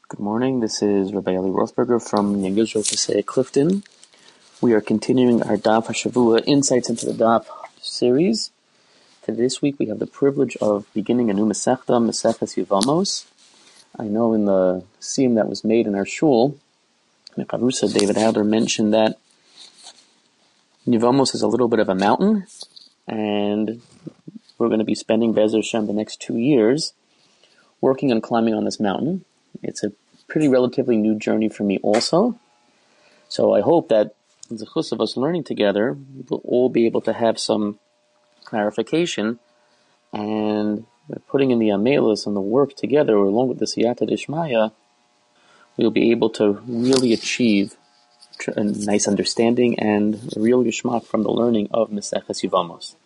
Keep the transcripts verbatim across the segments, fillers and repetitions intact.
Good morning. This is Rabbi Eli Rothberger from Young Israel Kasei Clifton. We are continuing our Daf HaShavua Insights into the Daf series. For this week, we have the privilege of beginning a new Masechta, Maseches Yevamos. I know in the siyum that was made in our shul, Mekarusa David Adler mentioned that Yevamos is a little bit of a mountain, and we're going to be spending Be'ezer Hashem the next two years working on climbing on this mountain. It's a pretty relatively new journey for me also. So I hope that the chus of us learning together, we'll all be able to have some clarification, and putting in the amelis and the work together along with the siyata d'ishmaya, we'll be able to really achieve a nice understanding and a real geschmack from the learning of Maseches Yevamos.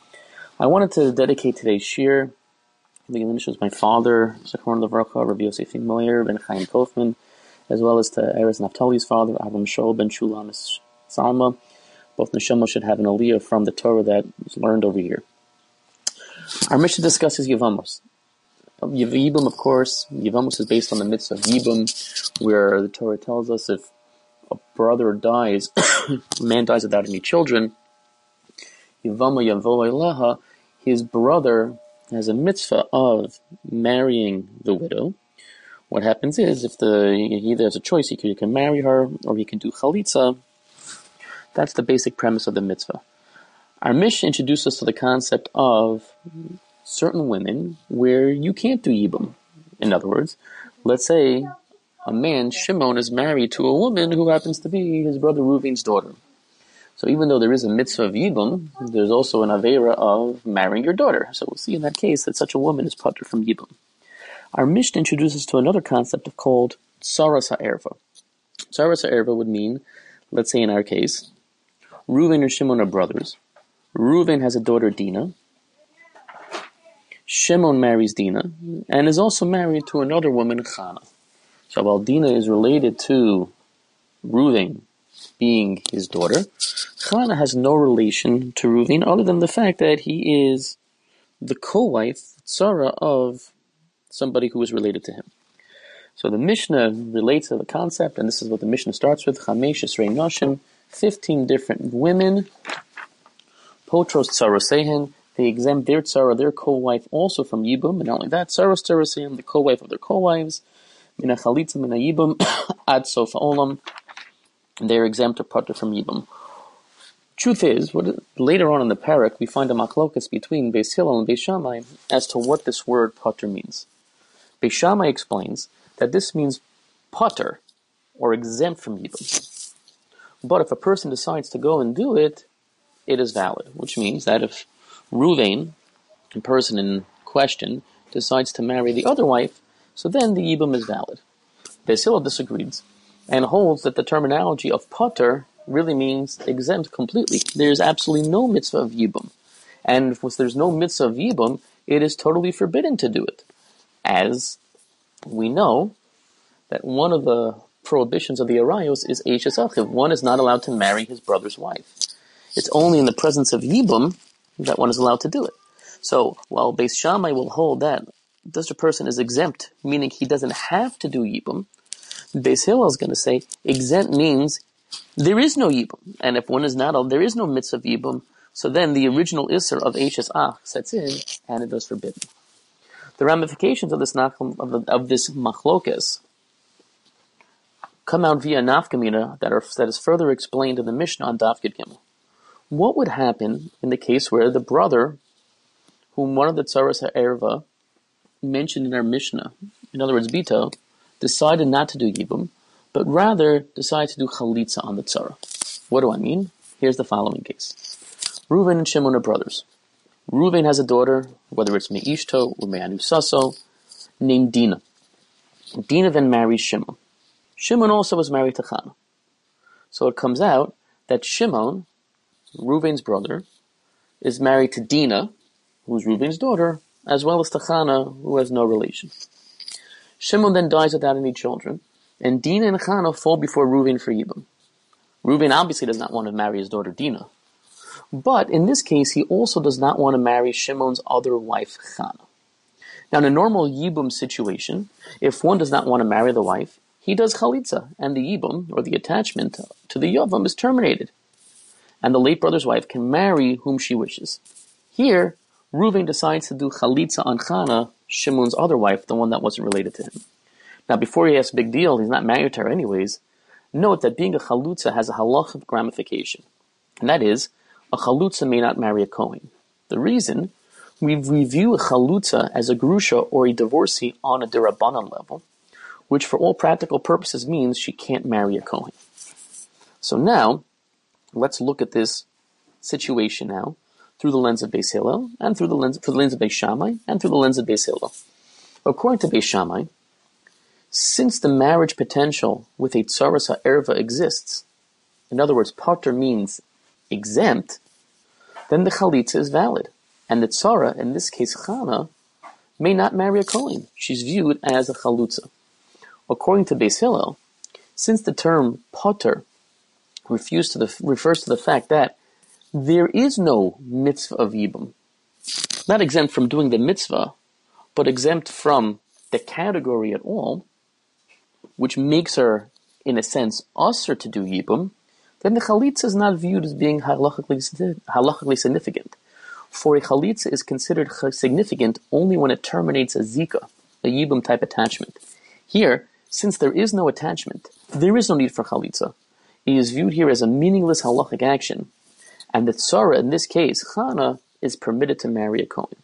I wanted to dedicate today's shir. The Yiddish was my father, Zechron Levracha, Rabbi Yosef Moyer ben Chaim Kaufman, as well as to Erez Naftali's father, Avram Shol ben Shulam Salma. Both Neshama should have an aliyah from the Torah that was learned over here. Our mission discusses Yevamos. Yibum, of course, Yevamos is based on the mitzvah of Yibum, where the Torah tells us if a brother dies, a man dies without any children, Yevama Yavo Elaha, his brother has a mitzvah of marrying the widow. What happens is, if the he either has a choice, he can, he can marry her, or he can do chalitza. That's the basic premise of the mitzvah. Our mission introduces us to the concept of certain women where you can't do yibum. In other words, let's say a man, Shimon, is married to a woman who happens to be his brother Reuven's daughter. So even though there is a mitzvah of yibum, there's also an avera of marrying your daughter. So we'll see in that case that such a woman is patur from yibum. Our Mishnah introduces to another concept called tsaras ha'erva. Tsaras ha'erva would mean, let's say in our case, Reuven and Shimon are brothers. Reuven has a daughter, Dinah. Shimon marries Dinah, and is also married to another woman, Chana. So while Dinah is related to Reuven being his daughter, Chana has no relation to Reuven other than the fact that he is the co-wife, tzara, of somebody who is related to him. So the Mishnah relates to the concept, and this is what the Mishnah starts with, Chamesh Esrei Noshim, fifteen different women, Potros Tsarosehen, they exempt their tzara, their co-wife, also from Yibum, and not only that, Tsaros Tsarosehen, the co-wife of their co-wives, Mina Chalitza Mina Yibum, Ad Sof Olam, they're exempt or patur from Yibum. Truth is, what, later on in the parak, we find a machlokas between Beis Hillel and Beis Shammai as to what this word patur means. Beis Shammai explains that this means patur, or exempt from Yibum. But if a person decides to go and do it, it is valid, which means that if Reuven, the person in question, decides to marry the other wife, so then the Yibum is valid. Beis Hillel disagrees and holds that the terminology of patur really means exempt completely. There's absolutely no mitzvah of yibum. And if there's no mitzvah of yibum, it is totally forbidden to do it. As we know that one of the prohibitions of the Arayos is Eishes Achiv. One is not allowed to marry his brother's wife. It's only in the presence of yibum that one is allowed to do it. So while Beis Shammai will hold that such a person is exempt, meaning he doesn't have to do yibum, Beis Hillel is going to say exempt means there is no yibum, and if one is not, there is no mitzvah of yibum. So then the original isser of Eishes Ach sets in, and it is forbidden. The ramifications of this of, the, of this machlokes come out via nafkamina that are that is further explained in the Mishnah on Daf Yud Gimel. What would happen in the case where the brother, whom one of the tsaras ha'erva mentioned in our Mishnah, in other words, Bito, decided not to do yibum, but rather decided to do chalitza on the tzara? What do I mean? Here's the following case. Reuven and Shimon are brothers. Reuven has a daughter, whether it's Me'ishto or Me'anusaso, named Dinah. Dinah then marries Shimon. Shimon also was married to Chana. So it comes out that Shimon, Reuven's brother, is married to Dinah, who's Reuven's daughter, as well as to Chana, who has no relation. Shimon then dies without any children, and Dinah and Chana fall before Reuven for Yibum. Reuven obviously does not want to marry his daughter Dinah, but in this case he also does not want to marry Shimon's other wife Chana. Now, in a normal Yibum situation, if one does not want to marry the wife, he does Chalitza, and the Yibum, or the attachment to the Yavam, is terminated. And the late brother's wife can marry whom she wishes. Here, Reuven decides to do Chalitza on Chana, Shimon's other wife, the one that wasn't related to him. Now, before he asks a big deal, he's not married to her anyways. Note that being a Chalutza has a halachic ramification. And that is, a Chalutza may not marry a Kohen. The reason, we review a Chalutza as a Grusha or a divorcee on a Dirabanan level, which for all practical purposes means she can't marry a Kohen. So now, let's look at this situation now through the lens of Beis Hillel, and through the lens, through the lens of Beis Shammai, and through the lens of Beis Hillel. According to Beis Shammai, since the marriage potential with a tsaras ha'erva exists, in other words, pater means exempt, then the chalitza is valid, and the tzara, in this case Chana, may not marry a Kohen. She's viewed as a chalutza. According to Beis Hillel, since the term pater refers to the, refers to the fact that there is no mitzvah of Yibum, not exempt from doing the mitzvah, but exempt from the category at all, which makes her, in a sense, usher to do Yibum, then the Chalitza is not viewed as being halachically, halachically significant. For a Chalitza is considered significant only when it terminates a Zika, a Yibum type attachment. Here, since there is no attachment, there is no need for Chalitza. It is viewed here as a meaningless halachic action, and the Tzara, in this case, Chana, is permitted to marry a Kohen.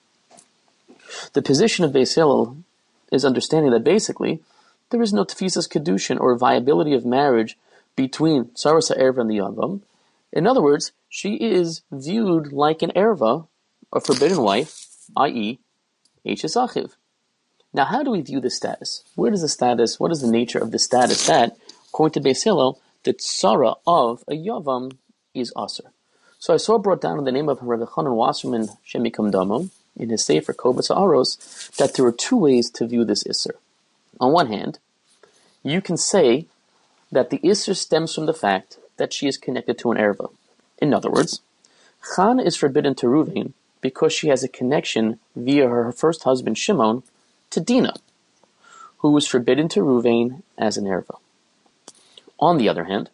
The position of Beis Hillel is understanding that basically, there is no tefisas kedushin or viability of marriage between tsaras ha'erva and the yavam. In other words, she is viewed like an erva, a forbidden wife, that is, Eishes Achiv. Now, how do we view this status? Where does the status, what is the nature of the status that, according to Beis Hillel, the tsara of a yavam is aser? So I saw brought down in the name of Rabbi Chanan Wasserman, Shem Yikam Damo, in his Sefer Kovas Ha'aros, that there are two ways to view this Isser. On one hand, you can say that the Isser stems from the fact that she is connected to an erva. In other words, Chana is forbidden to Reuven because she has a connection via her first husband Shimon to Dinah, who was forbidden to Reuven as an erva. On the other hand,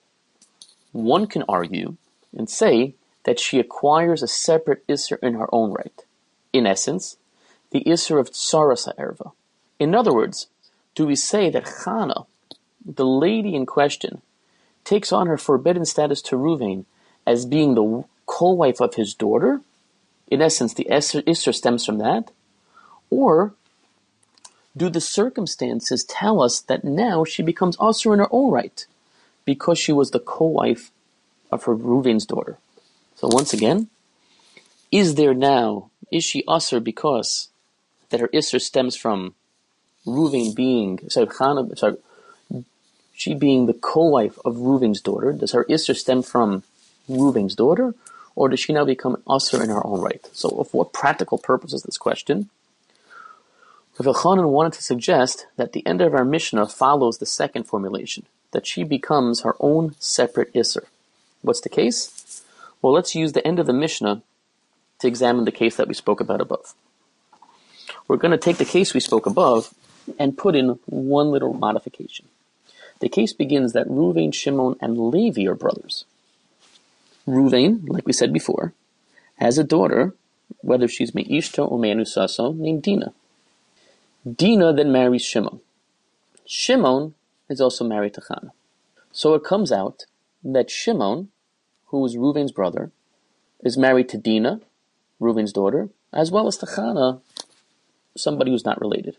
one can argue and say that she acquires a separate Isser in her own right. In essence, the Isser of Tsaras ha'erva. In other words, do we say that Chana, the lady in question, takes on her forbidden status to Reuven as being the co-wife of his daughter? In essence, the Isser stems from that? Or do the circumstances tell us that now she becomes Asur in her own right because she was the co-wife of her Reuven's daughter? So once again, is there now, is she Asur because that her Isser stems from Reuven being, sorry, Chana, sorry, she being the co-wife of Reuven's daughter? Does her Isser stem from Reuven's daughter, or does she now become Asur in her own right? So for what practical purpose is this question? Rav Elchanan wanted to suggest that the end of our Mishnah follows the second formulation, that she becomes her own separate Isser. What's the case? Well, let's use the end of the Mishnah to examine the case that we spoke about above. We're going to take the case we spoke above and put in one little modification. The case begins that Reuven, Shimon, and Levi are brothers. Reuven, like we said before, has a daughter, whether she's Me'ishto or Me'anusaso, named Dinah. Dinah then marries Shimon. Shimon is also married to Chana. So it comes out that Shimon, who is Reuven's brother, is married to Dinah, Reuven's daughter, as well as to Chana, somebody who's not related.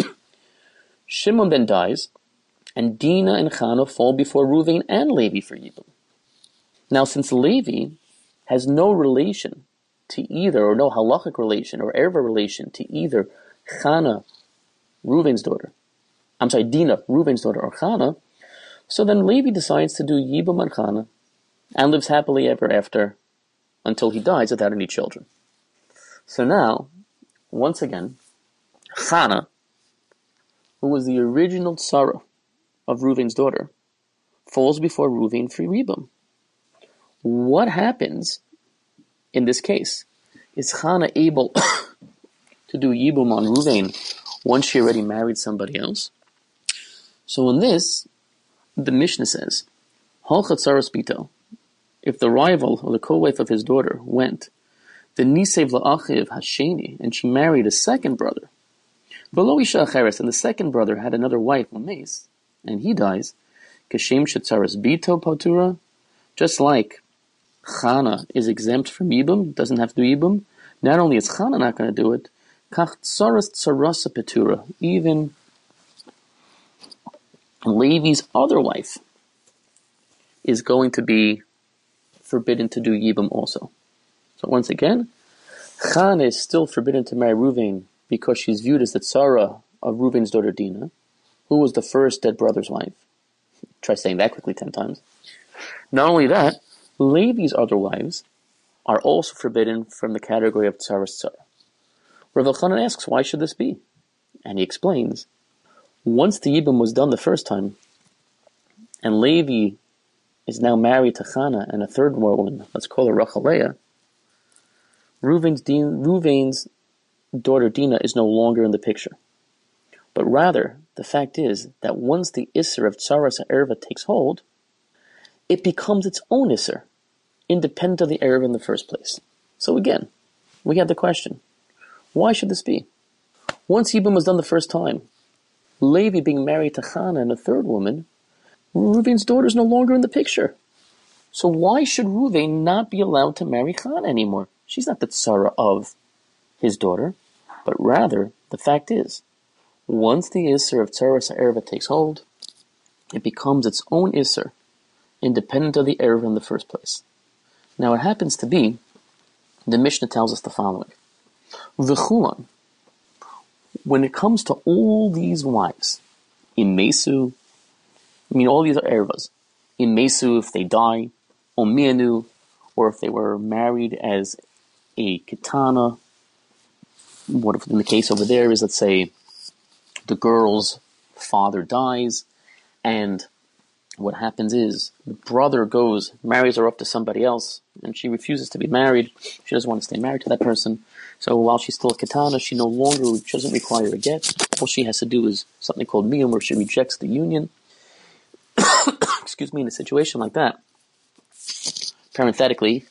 Shimon then dies, and Dinah and Chana fall before Reuven and Levi for Yibum. Now, since Levi has no relation to either, or no halachic relation, or erva relation to either Chana, Reuven's daughter, I'm sorry, Dinah, Reuven's daughter, or Chana, so then Levi decides to do Yibum on Chana, and lives happily ever after, until he dies without any children. So now, once again, Chana, who was the original tzara of Reuven's daughter, falls before Reuven for Yibum. What happens in this case? Is Chana able to do Yibum on Reuven once she already married somebody else. So in this, the Mishnah says, Halchat Saras Bito, if the rival or the co-wife of his daughter went, the Nisev La'achiv Hasheni, and she married a second brother, V'lo Isha Acheres, and the second brother had another wife, Lames, and he dies, Kashem Shetzaras Bito Patura, just like Chana is exempt from Yibum, doesn't have to do Yibum, not only is Chana not going to do it, Kach Tsaras Tsarasa Patura, even Levi's other wife is going to be forbidden to do Yibum also. So once again, Chana is still forbidden to marry Reuven because she's viewed as the tzara of Reuven's daughter Dinah, who was the first dead brother's wife. Try saying that quickly ten times. Not only that, Levi's other wives are also forbidden from the category of tzaras tzara. Rav Elchanan asks, why should this be? And he explains, once the Yibum was done the first time, and Levi is now married to Chana and a third woman, let's call her Rachel Leah, Reuven's, Din, Reuven's daughter Dinah is no longer in the picture. But rather, the fact is that once the Isser of Tzaras HaErva takes hold, it becomes its own Isser, independent of the Erva in the first place. So again, we have the question, why should this be? Once Yibum was done the first time, Levi being married to Chana and a third woman, Reuven's daughter is no longer in the picture. So why should Reuven not be allowed to marry Chana anymore? She's not the tzara of his daughter, but rather, the fact is, once the Isser of Tzaras HaErva takes hold, it becomes its own Isser, independent of the Erva in the first place. Now it happens to be, the Mishnah tells us the following. V'chulan, when it comes to all these wives, Imesu, I mean all these are Ervas, Imesu if they die, Omianu, or if they were married as a Kitana, what if in the case over there is, let's say, the girl's father dies, and what happens is, the brother goes, marries her up to somebody else, and she refuses to be married, she doesn't want to stay married to that person, so while she's still a Kitana, she no longer, she doesn't require a get, all she has to do is something called miyum, where she rejects the union. Excuse me, in a situation like that, parenthetically,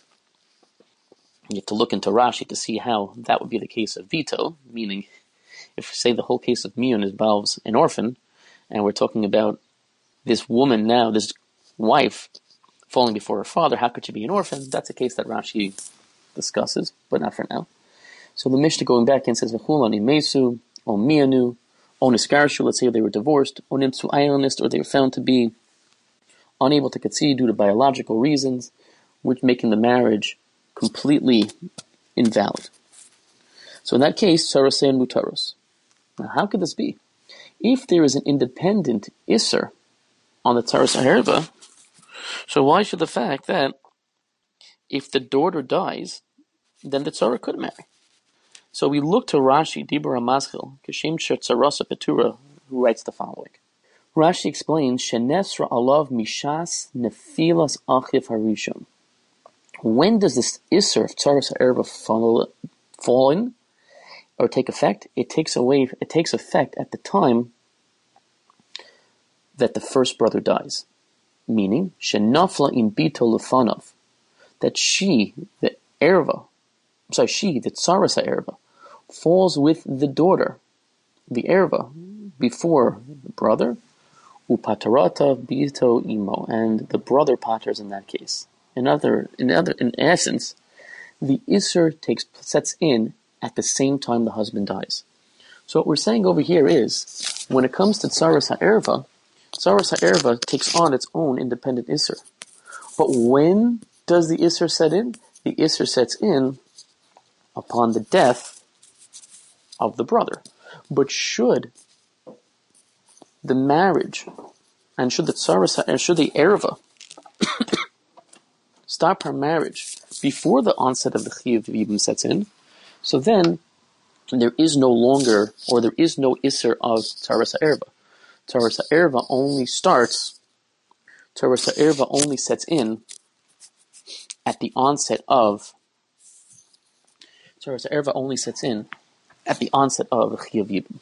you have to look into Rashi to see how that would be the case of veto, meaning if, say, the whole case of Miyun involves an orphan, and we're talking about this woman now, this wife, falling before her father, how could she be an orphan? That's a case that Rashi discusses, but not for now. So the Mishnah going back and says, V'chulan imesu, o miyanu, o niskarshu, let's say they were divorced, o nimtzu ayonist, or they were found to be unable to conceive due to biological reasons, which making the marriage completely invalid. So in that case, Sarasein Mutaros. Now how could this be? If there is an independent Isser on the Tzaras HaErva, so why should the fact that if the daughter dies, then the Tzara could marry? So we look to Rashi, Dibur HaMaschil, Kashem Tzarasa Petura, who writes the following. Rashi explains, Shenesra alav mishas nefilas achiv harishon. When does this Isser of Tzaras HaErva fall, fall in, or take effect? It takes away. It takes effect at the time that the first brother dies. Meaning, Shenafla im bito lefanav, that she, the Erva, sorry, she, the Tzaras HaErva, falls with the daughter, the Erva, before the brother, upatarata bito imo, and the brother paters in that case. In other, in other, in essence, the Isser takes sets in at the same time the husband dies. So what we're saying over here is, when it comes to Tzaras HaErva, Tzaras HaErva takes on its own independent Isser. But when does the Isser set in? The Isser sets in upon the death of the brother. But should the marriage, and should the Tzaras, and should the Erva stop her marriage before the onset of the Chiyuv Yibum sets in, so then there is no longer, or there is no Isser of Tzaras HaErva. Tzaras HaErva only starts, Tzaras HaErva only sets in at the onset of, Tzaras HaErva only sets in at the onset of Chiyuv Yibum.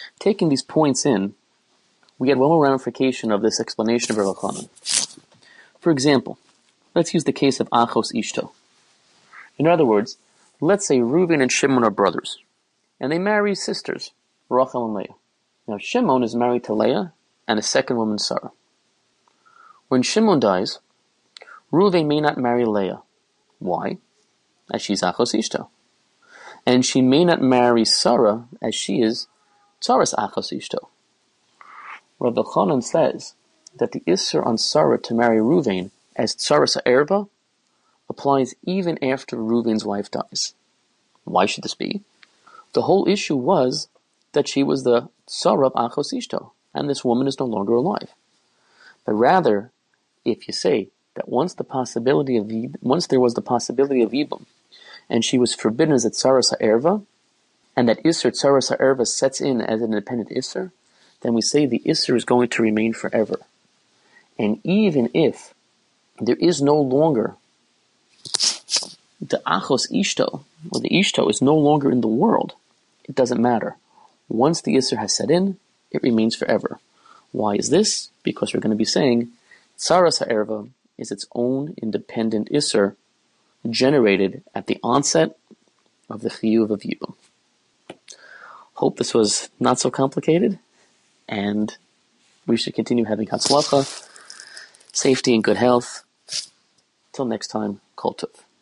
Taking these points in, we get one more ramification of this explanation of Rav Elchanan. For example, let's use the case of Achos Ishto. In other words, let's say Reuven and Shimon are brothers, and they marry sisters, Rachel and Leah. Now Shimon is married to Leah and a second woman, Sarah. When Shimon dies, Reuven may not marry Leah. Why? As she's Achos Ishto. And she may not marry Sarah, as she is Tzaras Achos Ishto. Rav Elchanan says that the Isser on Sarah to marry Reuven as Tzaras Ha'erva applies even after Reuven's wife dies. Why should this be? The whole issue was that she was the Tzara of Achos Ishto, and this woman is no longer alive. But rather, if you say that once the possibility of once there was the possibility of Yibum, and she was forbidden as a Tzaras Ha'erva, and that Isser Tzaras Ha'erva sets in as an independent Isser, then we say the Isser is going to remain forever. And even if there is no longer the Achos Ishto, or the Ishto is no longer in the world, it doesn't matter. Once the Isser has set in, it remains forever. Why is this? Because we're going to be saying Tzaras Ha'erva is its own independent Isser generated at the onset of the Chiyuv of Yibum. Hope this was not so complicated, and we should continue having Hatzlacha, safety and good health. Till next time, Kol Tov.